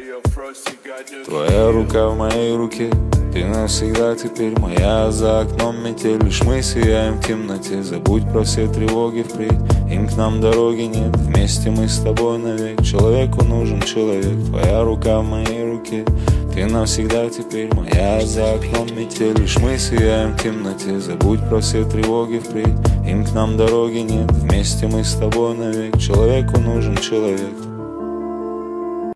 Твоя рука в моей руке, ты навсегда теперь моя. За окном метель, лишь мы сияем в темноте. Забудь про все тревоги впредь, им к нам дороги нет. Вместе мы с тобой навек, человеку нужен человек. Твоя рука в моей руке, ты навсегда теперь моя. За окном метель, лишь мы сияем в темноте. Забудь про все тревоги впредь, им к нам дороги нет. Вместе мы с тобой навек, человеку нужен человек.